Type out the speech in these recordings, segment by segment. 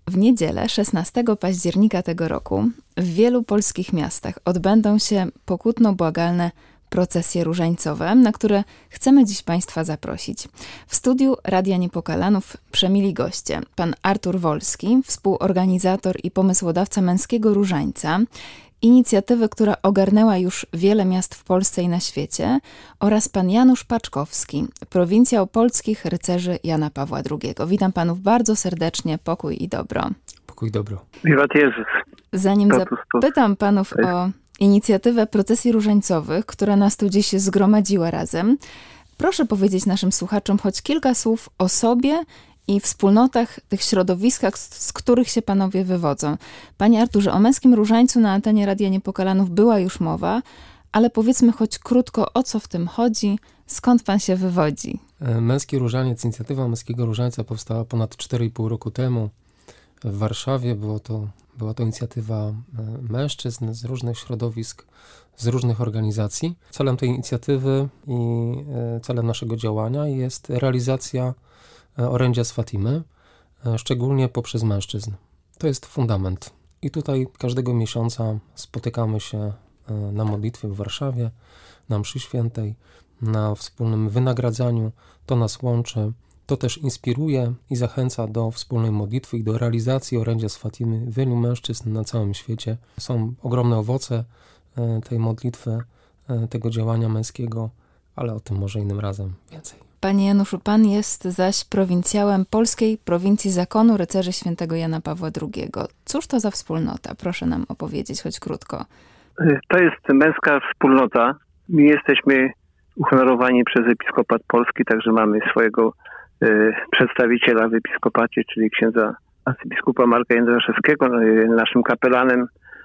W niedzielę 16 października tego roku w wielu polskich miastach odbędą się pokutno-błagalne procesje różańcowe, na które chcemy dziś Państwa zaprosić. W studiu Radia Niepokalanów przemili goście. Pan Artur Wolski, współorganizator i pomysłodawca Męskiego Różańca, inicjatywy, która ogarnęła już wiele miast w Polsce i na świecie, oraz pan Janusz Paczkowski, prowincjał polskich rycerzy Jana Pawła II. Witam panów bardzo serdecznie, pokój i dobro. Pokój i dobro. Wiwat Jezus. Zanim zapytam panów o inicjatywę procesji różańcowych, która nas tu dziś zgromadziła razem, proszę powiedzieć naszym słuchaczom choć kilka słów o sobie i wspólnotach, tych środowiskach, z których się panowie wywodzą. Panie Arturze, o Męskim Różańcu na antenie Radia Niepokalanów była już mowa, ale powiedzmy choć krótko, o co w tym chodzi, skąd pan się wywodzi? Męski Różaniec, inicjatywa Męskiego Różańca powstała ponad 4,5 roku temu w Warszawie. Była to inicjatywa mężczyzn z różnych środowisk, z różnych organizacji. Celem tej inicjatywy i celem naszego działania jest realizacja orędzia z Fatimy, szczególnie poprzez mężczyzn. To jest fundament. I tutaj każdego miesiąca spotykamy się na modlitwie w Warszawie, na mszy świętej, na wspólnym wynagradzaniu. To nas łączy, to też inspiruje i zachęca do wspólnej modlitwy i do realizacji orędzia z Fatimy wielu mężczyzn na całym świecie. Są ogromne owoce tej modlitwy, tego działania męskiego, ale o tym może innym razem więcej. Panie Januszu, pan jest zaś prowincjałem Polskiej Prowincji Zakonu Rycerzy Świętego Jana Pawła II. Cóż to za wspólnota? Proszę nam opowiedzieć, choć krótko. To jest męska wspólnota. My jesteśmy uhonorowani przez Episkopat Polski, także mamy swojego przedstawiciela w Episkopacie, czyli księdza arcybiskupa Marka Jędraszewskiego. Naszym kapelanem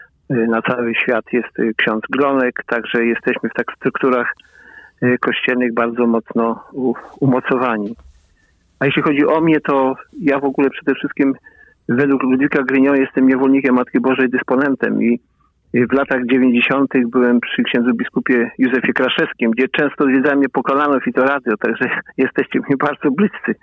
na cały świat jest ksiądz Glonek, także jesteśmy w tak strukturach kościelnych bardzo mocno umocowani. A jeśli chodzi o mnie, to ja w ogóle przede wszystkim według Ludwika Grignon jestem niewolnikiem Matki Bożej, dysponentem i w latach 90. byłem przy księdzu biskupie Józefie Kraszewskim, gdzie często zwiedzałem Niepokalanów i to radio, także jesteście mi bardzo bliscy,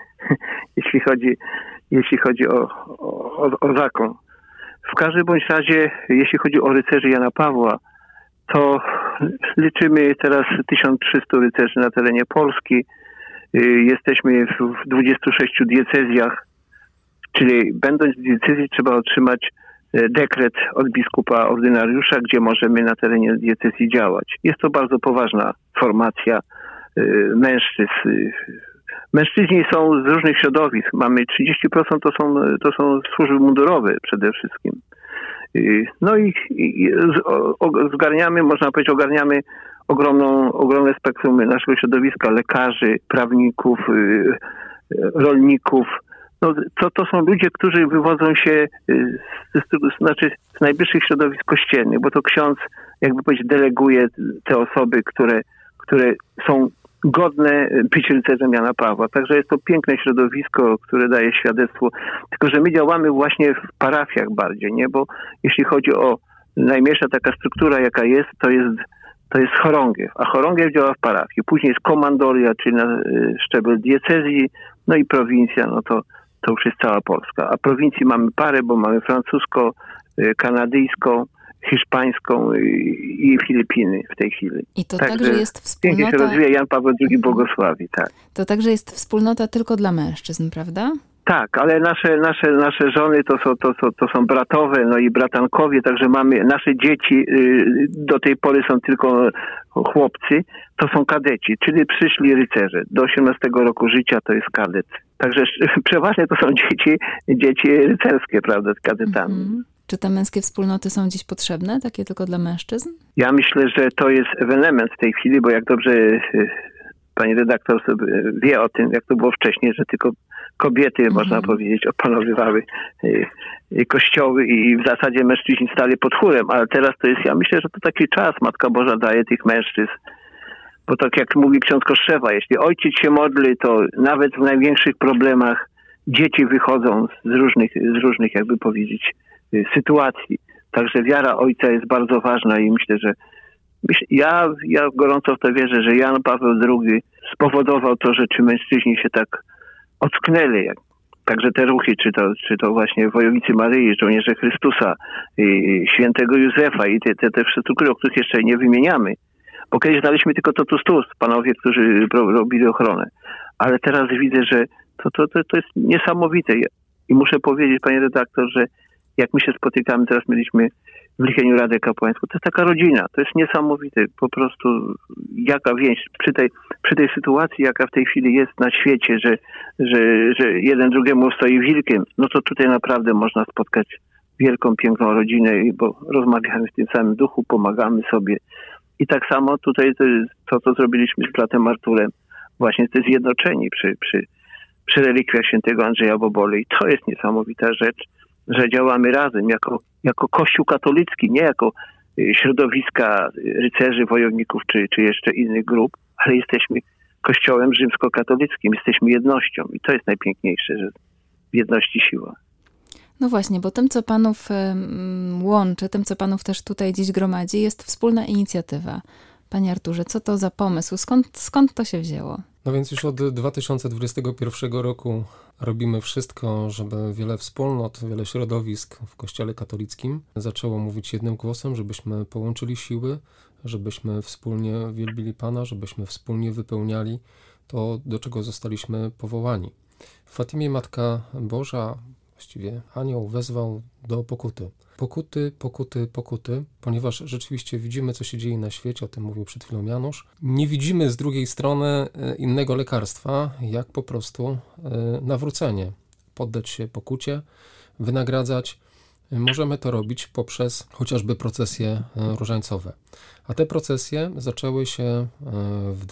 jeśli chodzi o zakon. W każdym bądź razie, jeśli chodzi o rycerzy Jana Pawła, to liczymy teraz 1300 rycerzy na terenie Polski. Jesteśmy w 26 diecezjach, czyli będąc w diecezji trzeba otrzymać dekret od biskupa ordynariusza, gdzie możemy na terenie diecezji działać. Jest to bardzo poważna formacja mężczyzn. Mężczyźni są z różnych środowisk. Mamy 30% to są służby mundurowe przede wszystkim. No i zgarniamy, można powiedzieć, ogromne spektrum naszego środowiska, lekarzy, prawników, rolników. No, to są ludzie, którzy wywodzą się z najbliższych środowisk kościelnych, bo to ksiądz, jakby powiedzieć, deleguje te osoby, które są godne być rycerzem Jana Pawła. Także jest to piękne środowisko, które daje świadectwo. Tylko że my działamy właśnie w parafiach bardziej, nie? Bo jeśli chodzi o najmniejsza taka struktura, jaka jest, to jest chorągiew, a chorągiew działa w parafii. Później jest komandoria, czyli na szczebel diecezji, no i prowincja, no to już jest cała Polska. A prowincji mamy parę, bo mamy francusko, kanadyjską, hiszpańską i Filipiny w tej chwili. I to także jest wspólnota... Pięknie się rozwija, Jan Paweł II błogosławi, tak. To także jest wspólnota tylko dla mężczyzn, prawda? Tak, ale nasze żony to są bratowe, no i bratankowie, także mamy nasze dzieci, do tej pory są tylko chłopcy, to są kadeci, czyli przyszli rycerze. Do 18 roku życia to jest kadet. Także przeważnie to są dzieci rycerskie, prawda, z kadetami. Mhm. Czy te męskie wspólnoty są dziś potrzebne, takie tylko dla mężczyzn? Ja myślę, że to jest ewenement w tej chwili, bo jak dobrze pani redaktor wie o tym, jak to było wcześniej, że tylko kobiety, można powiedzieć, opanowywały kościoły i w zasadzie mężczyźni stali pod chórem, ale teraz to jest, ja myślę, że to taki czas Matka Boża daje tych mężczyzn, bo tak jak mówi ksiądz Kostrzewa, jeśli ojciec się modli, to nawet w największych problemach dzieci wychodzą z różnych, jakby powiedzieć, sytuacji. Także wiara ojca jest bardzo ważna i myślę, że ja gorąco w to wierzę, że Jan Paweł II spowodował to, że ci mężczyźni się tak ocknęli, także te ruchy, czy to właśnie Wojownicy Maryi, Żołnierze Chrystusa, Świętego Józefa i te struktury, o których jeszcze nie wymieniamy. Bo kiedyś znaliśmy tylko totus tuus, panowie, którzy robili ochronę. Ale teraz widzę, że to jest niesamowite. I muszę powiedzieć, panie redaktor, że jak my się spotykamy, teraz mieliśmy w Licheniu Radę Kapłańską, to jest taka rodzina, to jest niesamowite, po prostu jaka więź przy tej sytuacji, jaka w tej chwili jest na świecie, że jeden drugiemu stoi wilkiem, no to tutaj naprawdę można spotkać wielką, piękną rodzinę, bo rozmawiamy w tym samym duchu, pomagamy sobie. I tak samo tutaj to, co zrobiliśmy z bratem Arturem, właśnie to zjednoczeni przy relikwiach świętego Andrzeja Boboli. I to jest niesamowita rzecz, że działamy razem jako Kościół katolicki, nie jako środowiska rycerzy, wojowników czy jeszcze innych grup, ale jesteśmy Kościołem rzymskokatolickim, jesteśmy jednością i to jest najpiękniejsze, że w jedności siła. No właśnie, bo tym, co panów łączy, tym, co panów też tutaj dziś gromadzi, jest wspólna inicjatywa. Panie Arturze, co to za pomysł? Skąd to się wzięło? No więc już od 2021 roku robimy wszystko, żeby wiele wspólnot, wiele środowisk w Kościele katolickim zaczęło mówić jednym głosem, żebyśmy połączyli siły, żebyśmy wspólnie wielbili Pana, żebyśmy wspólnie wypełniali to, do czego zostaliśmy powołani. W Fatimie Matka Boża, właściwie anioł, wezwał do pokuty. Pokuty, ponieważ rzeczywiście widzimy, co się dzieje na świecie, o tym mówił przed chwilą Janusz. Nie widzimy z drugiej strony innego lekarstwa, jak po prostu nawrócenie, poddać się pokucie, wynagradzać. Możemy to robić poprzez chociażby procesje różańcowe. A te procesje zaczęły się w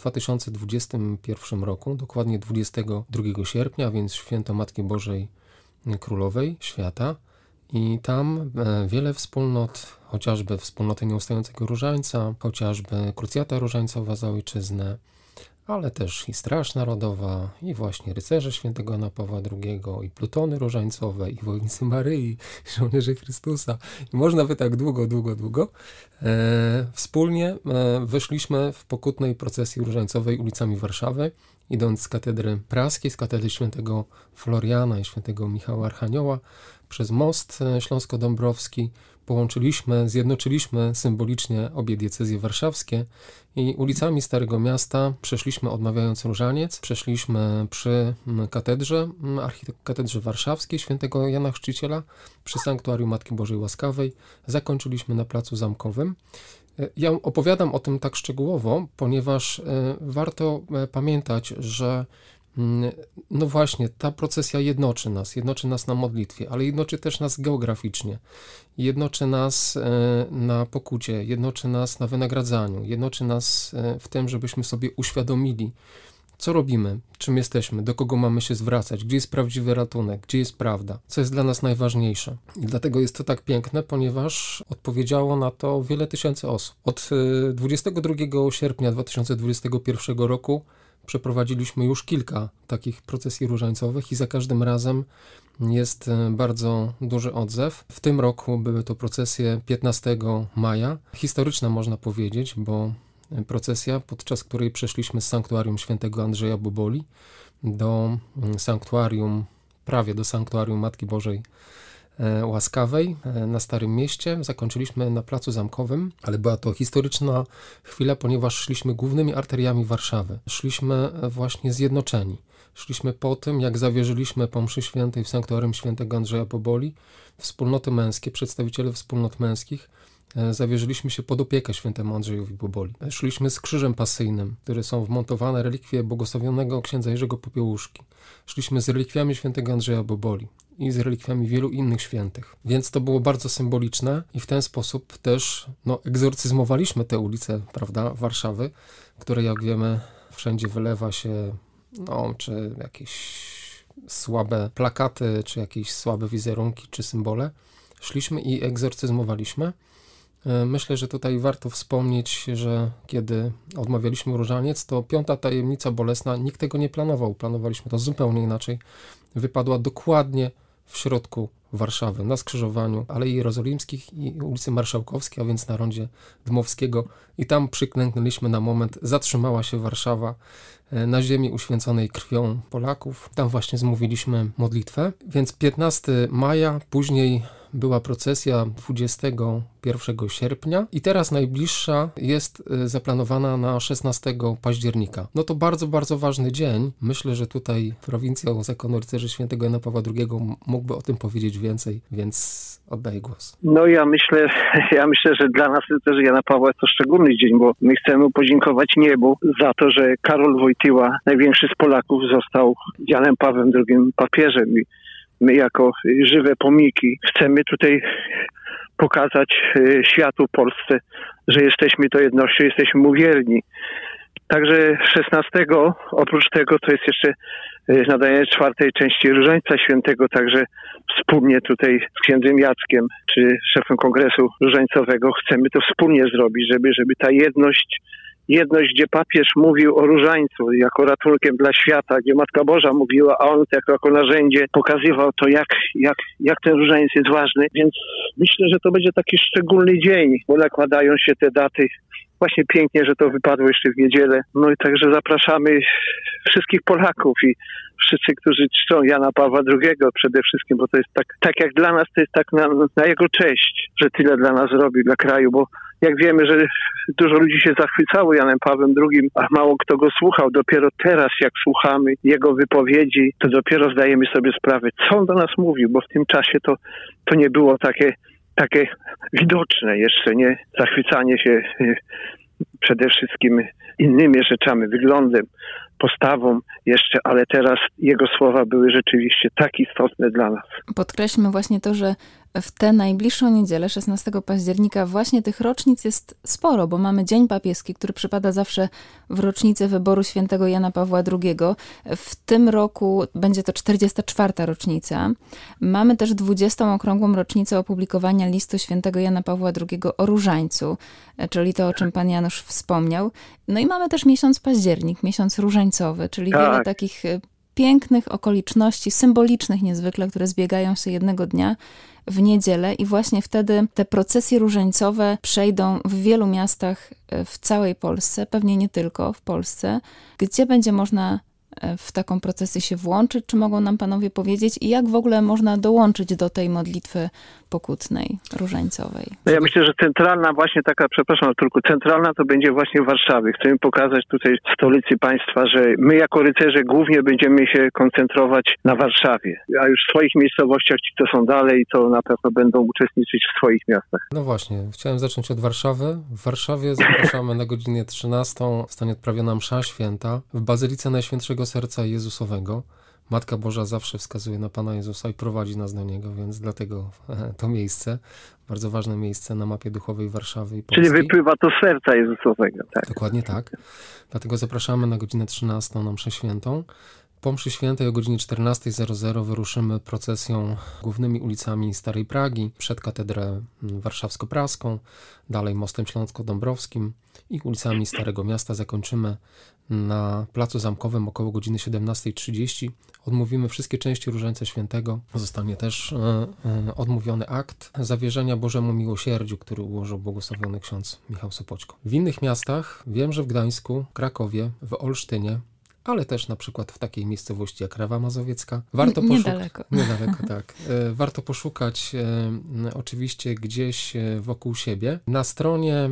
2021 roku, dokładnie 22 sierpnia, więc święto Matki Bożej Królowej Świata. I tam wiele wspólnot, chociażby wspólnoty Nieustającego Różańca, chociażby Krucjata Różańcowa za Ojczyznę, ale też i Straż Narodowa, i właśnie Rycerze Świętego Jana Pawła II, i Plutony Różańcowe, i Wojownicy Maryi, i Żołnierze Chrystusa. I można by tak długo. Wspólnie wyszliśmy w pokutnej procesji różańcowej ulicami Warszawy, idąc z katedry praskiej, z katedry świętego Floriana i świętego Michała Archanioła, przez most śląsko-dąbrowski zjednoczyliśmy symbolicznie obie diecezje warszawskie i ulicami Starego Miasta przeszliśmy odmawiając różaniec, przeszliśmy przy katedrze warszawskiej świętego Jana Chrzciciela, przy sanktuarium Matki Bożej Łaskawej, zakończyliśmy na Placu Zamkowym. Ja opowiadam o tym tak szczegółowo, ponieważ warto pamiętać, że no właśnie, ta procesja jednoczy nas na modlitwie, ale jednoczy też nas geograficznie, jednoczy nas na pokucie, jednoczy nas na wynagradzaniu, jednoczy nas w tym, żebyśmy sobie uświadomili, co robimy, czym jesteśmy, do kogo mamy się zwracać, gdzie jest prawdziwy ratunek, gdzie jest prawda, co jest dla nas najważniejsze. I dlatego jest to tak piękne, ponieważ odpowiedziało na to wiele tysięcy osób. Od 22 sierpnia 2021 roku przeprowadziliśmy już kilka takich procesji różańcowych i za każdym razem jest bardzo duży odzew. W tym roku były to procesje 15 maja. Historyczna można powiedzieć, bo procesja, podczas której przeszliśmy z sanktuarium świętego Andrzeja Boboli prawie do sanktuarium Matki Bożej Łaskawej na Starym Mieście. Zakończyliśmy na Placu Zamkowym, ale była to historyczna chwila, ponieważ szliśmy głównymi arteriami Warszawy. Szliśmy właśnie zjednoczeni. Szliśmy po tym, jak zawierzyliśmy po mszy świętej w sanktuarium świętego Andrzeja Boboli, wspólnoty męskie, przedstawiciele wspólnot męskich, zawierzyliśmy się pod opiekę świętemu Andrzejowi Boboli. Szliśmy z krzyżem pasyjnym, które są wmontowane relikwie błogosławionego księdza Jerzego Popiełuszki. Szliśmy z relikwiami świętego Andrzeja Boboli i z relikwiami wielu innych świętych. Więc to było bardzo symboliczne i w ten sposób też egzorcyzmowaliśmy te ulice, prawda, Warszawy, które, jak wiemy, wszędzie wylewa się czy jakieś słabe plakaty, czy jakieś słabe wizerunki, czy symbole. Szliśmy i egzorcyzmowaliśmy. Myślę, że tutaj warto wspomnieć, że kiedy odmawialiśmy różaniec, to 5. tajemnica bolesna, nikt tego nie planował. Planowaliśmy to zupełnie inaczej. Wypadła dokładnie w środku Warszawy, na skrzyżowaniu Alei Jerozolimskich i ulicy Marszałkowskiej, a więc na rondzie Dmowskiego. I tam przyklęknęliśmy na moment, zatrzymała się Warszawa na ziemi uświęconej krwią Polaków. Tam właśnie zmówiliśmy modlitwę. Więc 15 maja, później była procesja 21 sierpnia i teraz najbliższa jest zaplanowana na 16 października. No to bardzo, bardzo ważny dzień. Myślę, że tutaj prowincjał Zakonu Rycerzy Świętego Jana Pawła II mógłby o tym powiedzieć więcej, więc oddaję głos. No ja myślę, że dla nas rycerzy Jana Pawła jest to szczególny dzień, bo my chcemy podziękować niebu za to, że Karol Wojtyła, największy z Polaków, został Janem Pawłem II papieżem. I my jako żywe pomniki chcemy tutaj pokazać światu, Polsce, że jesteśmy to jednością, jesteśmy mu wierni. Także 16 oprócz tego to jest jeszcze nadanie 4. części Różańca Świętego, także wspólnie tutaj z księdzem Jackiem, czy szefem Kongresu Różańcowego chcemy to wspólnie zrobić, żeby ta jedność, gdzie papież mówił o różańcu jako ratunkiem dla świata, gdzie Matka Boża mówiła, a on jako narzędzie pokazywał to, jak ten różaniec jest ważny. Więc myślę, że to będzie taki szczególny dzień, bo nakładają się te daty. Właśnie pięknie, że to wypadło jeszcze w niedzielę. No i także zapraszamy wszystkich Polaków i wszyscy, którzy czczą Jana Pawła II przede wszystkim, bo to jest tak jak dla nas, to jest tak na jego cześć, że tyle dla nas robi, dla kraju, bo jak wiemy, że dużo ludzi się zachwycało Janem Pawłem II, a mało kto go słuchał. Dopiero teraz, jak słuchamy jego wypowiedzi, to dopiero zdajemy sobie sprawę, co on do nas mówił, bo w tym czasie to nie było takie widoczne jeszcze, nie? Zachwycanie się przede wszystkim innymi rzeczami, wyglądem, postawą jeszcze, ale teraz jego słowa były rzeczywiście tak istotne dla nas. Podkreślmy właśnie to, że w tę najbliższą niedzielę, 16 października, właśnie tych rocznic jest sporo, bo mamy Dzień Papieski, który przypada zawsze w rocznicę wyboru świętego Jana Pawła II. W tym roku będzie to 44. rocznica. Mamy też 20. okrągłą rocznicę opublikowania listu świętego Jana Pawła II o różańcu, czyli to, o czym pan Janusz wspomniał. No i mamy też miesiąc październik, miesiąc różańcowy, czyli wiele takich pięknych okoliczności, symbolicznych niezwykle, które zbiegają się jednego dnia w niedzielę i właśnie wtedy te procesje różańcowe przejdą w wielu miastach w całej Polsce, pewnie nie tylko w Polsce, gdzie będzie można w taką procesję się włączyć. Czy mogą nam panowie powiedzieć i jak w ogóle można dołączyć do tej modlitwy pokutnej, różańcowej? No ja myślę, że centralna właśnie taka, przepraszam, tylko centralna to będzie właśnie w Warszawie. Chcemy pokazać tutaj w stolicy państwa, że my jako rycerze głównie będziemy się koncentrować na Warszawie, a już w swoich miejscowościach ci, co są dalej, to na pewno będą uczestniczyć w swoich miastach. No właśnie, chciałem zacząć od Warszawy. W Warszawie zapraszamy na godzinę 13. Zostanie odprawiona msza święta w Bazylice Najświętszego Serca Jezusowego. Matka Boża zawsze wskazuje na Pana Jezusa i prowadzi nas do Niego, więc dlatego to miejsce, bardzo ważne miejsce na mapie duchowej Warszawy i Polski. Czyli wypływa to z serca Jezusowego, tak? Dokładnie tak. Dlatego zapraszamy na godzinę 13 na mszę świętą. Po mszy świętej o godzinie 14:00 wyruszymy procesją głównymi ulicami Starej Pragi, przed katedrę warszawsko-praską, dalej mostem śląsko-dąbrowskim i ulicami Starego Miasta zakończymy na Placu Zamkowym około godziny 17:30. Odmówimy wszystkie części Różańca Świętego. Zostanie też odmówiony akt zawierzenia Bożemu Miłosierdziu, który ułożył błogosławiony ksiądz Michał Sopoćko. W innych miastach, wiem, że w Gdańsku, Krakowie, w Olsztynie, ale też na przykład w takiej miejscowości jak Rawa Mazowiecka. Niedaleko. Niedaleko, tak. Warto poszukać oczywiście gdzieś wokół siebie. Na stronie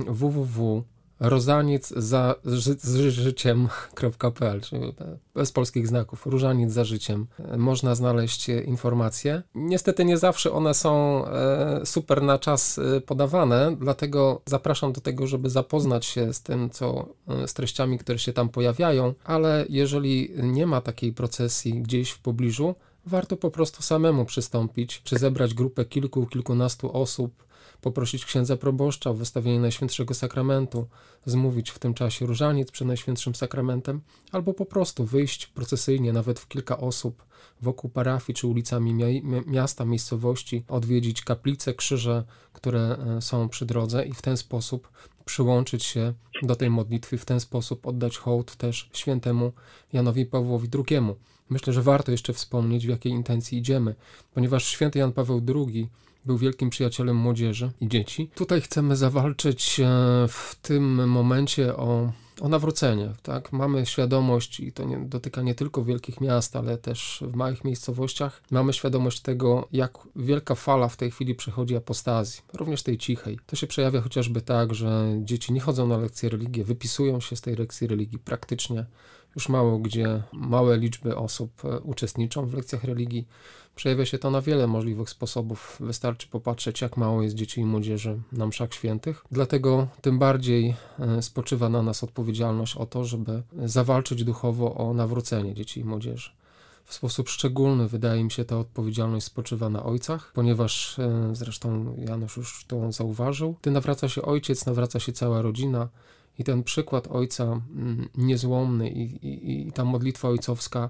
www.różaniec-za-życiem.pl, czyli bez polskich znaków, Różaniec za życiem, można znaleźć informacje. Niestety nie zawsze one są super na czas podawane, dlatego zapraszam do tego, żeby zapoznać się z tym, z treściami, które się tam pojawiają, ale jeżeli nie ma takiej procesji gdzieś w pobliżu, warto po prostu samemu przystąpić, czy zebrać grupę kilkunastu osób, poprosić księdza proboszcza o wystawienie Najświętszego Sakramentu, zmówić w tym czasie różaniec przed Najświętszym Sakramentem, albo po prostu wyjść procesyjnie, nawet w kilka osób, wokół parafii czy ulicami miasta, miejscowości, odwiedzić kaplice, krzyże, które są przy drodze i w ten sposób przyłączyć się do tej modlitwy, w ten sposób oddać hołd też świętemu Janowi Pawłowi II. myślę, że warto jeszcze wspomnieć, w jakiej intencji idziemy, ponieważ święty Jan Paweł II był wielkim przyjacielem młodzieży i dzieci. Tutaj chcemy zawalczyć w tym momencie o nawrócenie. Tak? Mamy świadomość, i to dotyka nie tylko wielkich miast, ale też w małych miejscowościach, mamy świadomość tego, jak wielka fala w tej chwili przechodzi apostazji, również tej cichej. To się przejawia chociażby tak, że dzieci nie chodzą na lekcje religii, wypisują się z tej lekcji religii praktycznie. Już mało gdzie małe liczby osób uczestniczą w lekcjach religii. Przejawia się to na wiele możliwych sposobów. Wystarczy popatrzeć, jak mało jest dzieci i młodzieży na mszach świętych. Dlatego tym bardziej spoczywa na nas odpowiedzialność o to, żeby zawalczyć duchowo o nawrócenie dzieci i młodzieży. W sposób szczególny, wydaje mi się, ta odpowiedzialność spoczywa na ojcach, ponieważ zresztą Janusz już to zauważył. Gdy nawraca się ojciec, nawraca się cała rodzina. I ten przykład ojca niezłomny i ta modlitwa ojcowska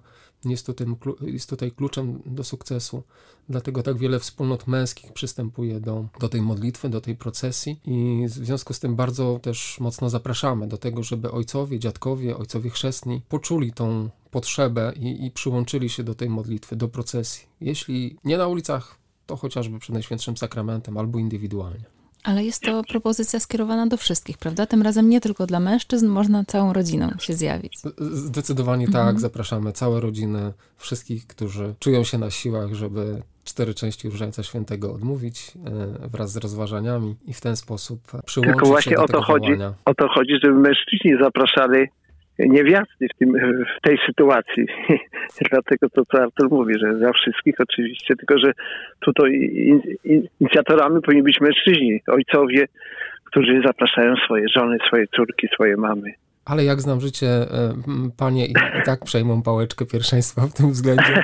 jest tutaj kluczem do sukcesu. Dlatego tak wiele wspólnot męskich przystępuje do tej modlitwy, do tej procesji i w związku z tym bardzo też mocno zapraszamy do tego, żeby ojcowie, dziadkowie, ojcowie chrzestni poczuli tą potrzebę i przyłączyli się do tej modlitwy, do procesji. Jeśli nie na ulicach, to chociażby przed Najświętszym Sakramentem albo indywidualnie. Ale jest to propozycja skierowana do wszystkich, prawda? Tym razem nie tylko dla mężczyzn, można całą rodziną się zjawić. Zdecydowanie tak, zapraszamy całe rodziny, wszystkich, którzy czują się na siłach, żeby 4 części Różańca Świętego odmówić wraz z rozważaniami i w ten sposób przyłączyć Tylko właśnie się do tego wołania. O to chodzi, żeby mężczyźni zapraszali niewiasty w tej sytuacji. Dlatego to, co Artur mówi, że za wszystkich oczywiście, tylko że tutaj inicjatorami powinni być mężczyźni, ojcowie, którzy zapraszają swoje żony, swoje córki, swoje mamy. Ale jak znam życie, panie i tak przejmą pałeczkę pierwszeństwa w tym względzie.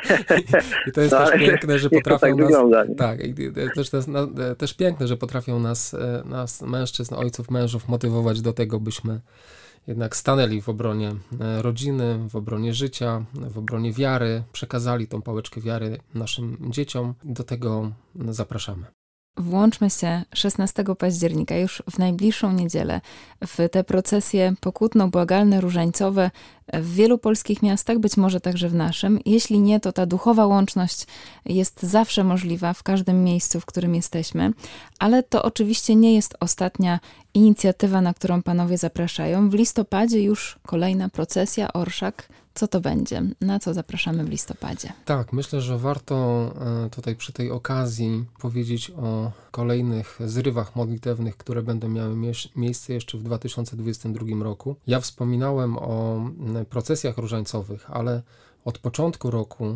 I to jest też piękne, że potrafią nas... Wygląda, tak, i to jest też piękne, że potrafią nas mężczyzn, ojców, mężów motywować do tego, byśmy jednak stanęli w obronie rodziny, w obronie życia, w obronie wiary, przekazali tą pałeczkę wiary naszym dzieciom. Do tego zapraszamy. Włączmy się 16 października, już w najbliższą niedzielę, w te procesje pokutno-błagalne, różańcowe w wielu polskich miastach, być może także w naszym. Jeśli nie, to ta duchowa łączność jest zawsze możliwa w każdym miejscu, w którym jesteśmy, ale to oczywiście nie jest ostatnia inicjatywa, na którą panowie zapraszają. W listopadzie już kolejna procesja, orszak. Co to będzie? Na co zapraszamy w listopadzie? Tak, myślę, że warto tutaj przy tej okazji powiedzieć o kolejnych zrywach modlitewnych, które będą miały miejsce jeszcze w 2022 roku. Ja wspominałem o procesjach różańcowych, ale od początku roku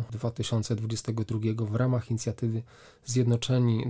2022 w ramach inicjatywy Zjednoczeni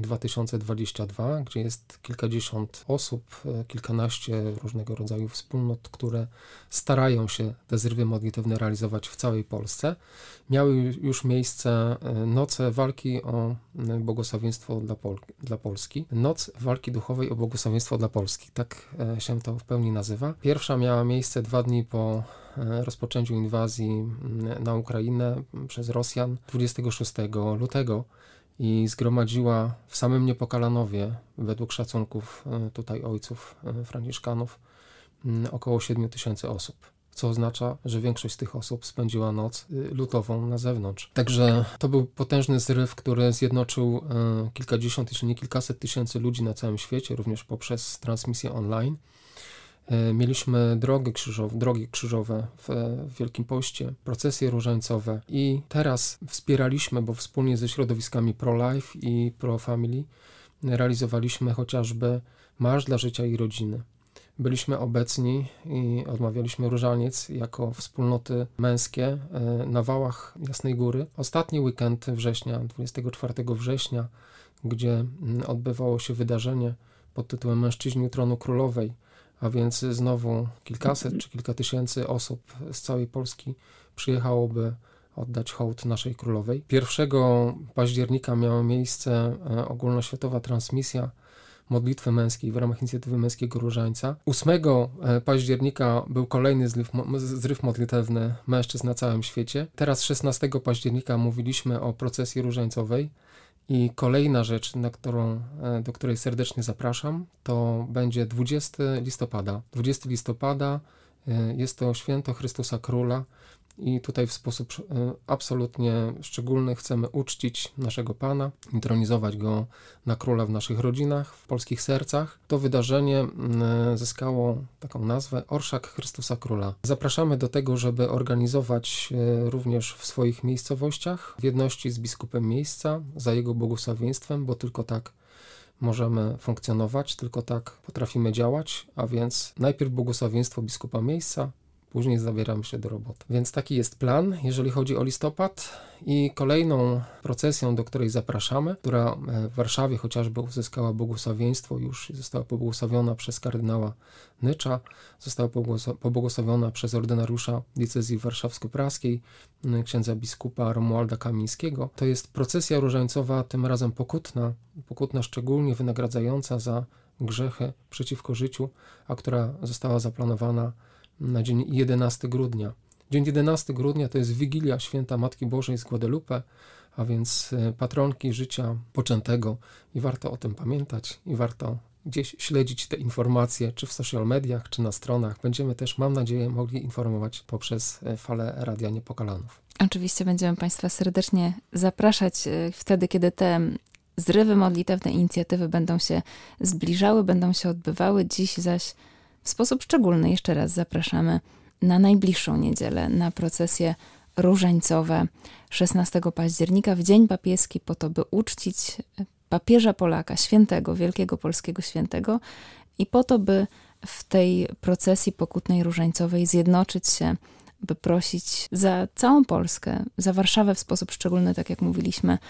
2022, gdzie jest kilkadziesiąt osób, kilkanaście różnego rodzaju wspólnot, które starają się te zrywy modlitewne realizować w całej Polsce, miały już miejsce noce walki o błogosławieństwo dla Polski. Noc walki duchowej o błogosławieństwo dla Polski. Tak się to w pełni nazywa. Pierwsza miała miejsce 2 dni po rozpoczęciu inwazji na Ukrainę przez Rosjan 26 lutego i zgromadziła w samym Niepokalanowie, według szacunków tutaj ojców franciszkanów, około 7 000 osób, co oznacza, że większość z tych osób spędziła noc lutową na zewnątrz. Także to był potężny zryw, który zjednoczył kilkadziesiąt, jeśli nie kilkaset tysięcy ludzi na całym świecie, również poprzez transmisję online. Mieliśmy drogi krzyżowe w Wielkim Poście, procesje różańcowe i teraz wspieraliśmy, bo wspólnie ze środowiskami pro-life i pro-family realizowaliśmy chociażby Marsz dla Życia i Rodziny. Byliśmy obecni i odmawialiśmy różaniec jako wspólnoty męskie na wałach Jasnej Góry. Ostatni weekend września, 24 września, gdzie odbywało się wydarzenie pod tytułem Mężczyźni u Tronu Królowej, a więc znowu kilkaset czy kilka tysięcy osób z całej Polski przyjechałoby oddać hołd naszej królowej. 1 października miała miejsce ogólnoświatowa transmisja modlitwy męskiej w ramach inicjatywy Męskiego Różańca. 8 października był kolejny zryw modlitewny mężczyzn na całym świecie. Teraz 16 października mówiliśmy o procesji różańcowej. I kolejna rzecz, do której serdecznie zapraszam, to będzie 20 listopada. 20 listopada jest to święto Chrystusa Króla i tutaj w sposób absolutnie szczególny chcemy uczcić naszego Pana, intronizować Go na króla w naszych rodzinach, w polskich sercach. To wydarzenie zyskało taką nazwę Orszak Chrystusa Króla. Zapraszamy do tego, żeby organizować również w swoich miejscowościach, w jedności z biskupem miejsca, za jego błogosławieństwem, bo tylko tak możemy funkcjonować, tylko tak potrafimy działać, a więc najpierw błogosławieństwo biskupa miejsca, później zabieramy się do roboty. Więc taki jest plan, jeżeli chodzi o listopad. I kolejną procesją, do której zapraszamy, która w Warszawie chociażby uzyskała błogosławieństwo, już została pobłogosławiona przez kardynała Nycza, została pobłogosławiona przez ordynariusza diecezji warszawsko-praskiej, księdza biskupa Romualda Kamińskiego. To jest procesja różańcowa, tym razem pokutna szczególnie wynagradzająca za grzechy przeciwko życiu, a która została zaplanowana na dzień 11 grudnia. Dzień 11 grudnia to jest Wigilia Święta Matki Bożej z Guadalupe, a więc patronki życia poczętego i warto o tym pamiętać i warto gdzieś śledzić te informacje, czy w social mediach, czy na stronach. Będziemy też, mam nadzieję, mogli informować poprzez falę Radia Niepokalanów. Oczywiście będziemy Państwa serdecznie zapraszać wtedy, kiedy te zrywy modlitewne, inicjatywy będą się zbliżały, będą się odbywały. Dziś zaś w sposób szczególny jeszcze raz zapraszamy na najbliższą niedzielę, na procesje różańcowe 16 października w Dzień Papieski, po to, by uczcić papieża Polaka, świętego, wielkiego polskiego świętego i po to, by w tej procesji pokutnej różańcowej zjednoczyć się, by prosić za całą Polskę, za Warszawę w sposób szczególny, tak jak mówiliśmy,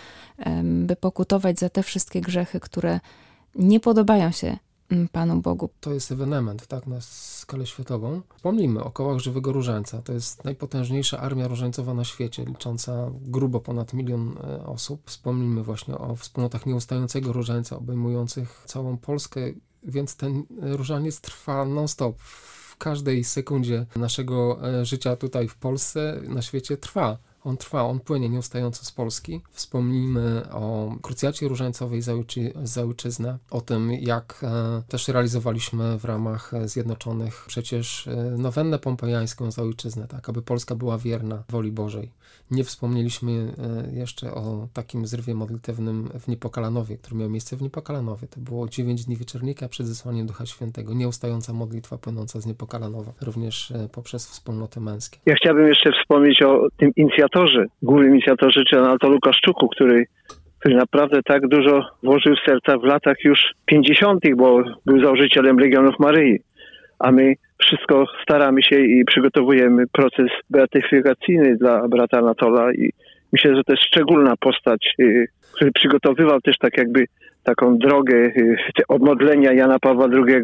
by pokutować za te wszystkie grzechy, które nie podobają się Panu Bogu. To jest ewenement, tak, na skalę światową. Wspomnijmy o kołach Żywego Różańca. To jest najpotężniejsza armia różańcowa na świecie, licząca grubo ponad 1 000 000 osób. Wspomnijmy właśnie o wspólnotach nieustającego różańca, obejmujących całą Polskę, więc ten różaniec trwa non-stop. W każdej sekundzie naszego życia tutaj w Polsce, na świecie trwa. On płynie nieustająco z Polski. Wspomnijmy o krucjacie różańcowej za ojczyznę, o tym, jak też realizowaliśmy w ramach Zjednoczonych przecież nowennę pompejańską za ojczyznę, tak, aby Polska była wierna woli Bożej. Nie wspomnieliśmy jeszcze o takim zrywie modlitewnym w Niepokalanowie, który miał miejsce w Niepokalanowie. To było 9 dni wieczornika przed zesłaniem Ducha Świętego. Nieustająca modlitwa płynąca z Niepokalanowa, również poprzez wspólnoty męskie. Ja chciałbym jeszcze wspomnieć o tym głównym inicjatorze, czyli Anatolu Kaszczuku, który naprawdę tak dużo włożył w serca w latach już 50., bo był założycielem Legionów Maryi. A my wszystko staramy się i przygotowujemy proces beatyfikacyjny dla brata Anatola i myślę, że to jest szczególna postać, który przygotowywał też tak jakby taką drogę odmodlenia Jana Pawła II.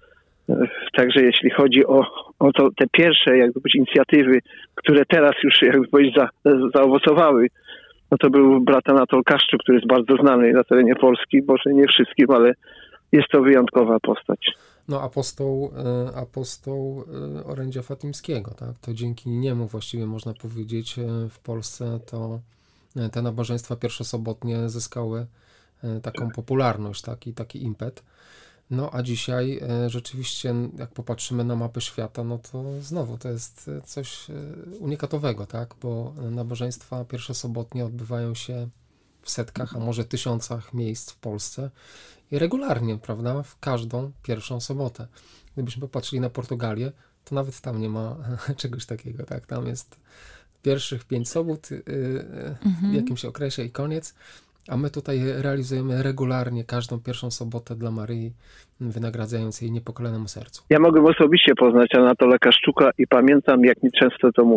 Także jeśli chodzi o to, te pierwsze inicjatywy, które teraz już zaowocowały, no to był brat Anatol Kaszczuk, który jest bardzo znany na terenie Polski, może nie wszystkim, ale jest to wyjątkowa postać. No apostoł orędzia fatimskiego, tak? To dzięki niemu właściwie można powiedzieć w Polsce to te nabożeństwa pierwszosobotnie zyskały taką popularność, taki impet. No a dzisiaj rzeczywiście, jak popatrzymy na mapę świata, no to znowu to jest coś unikatowego, tak? Bo nabożeństwa pierwszosobotnie odbywają się w setkach, a może tysiącach miejsc w Polsce i regularnie, prawda? W każdą pierwszą sobotę. Gdybyśmy popatrzyli na Portugalię, to nawet tam nie ma czegoś takiego, tak? Tam jest pierwszych 5 sobot w jakimś okresie i koniec. A my tutaj realizujemy regularnie każdą pierwszą sobotę dla Maryi, wynagradzając jej niepokalanemu sercu. Ja mogłem osobiście poznać Anatola Kaszczuka i pamiętam, jak mi często to mówił.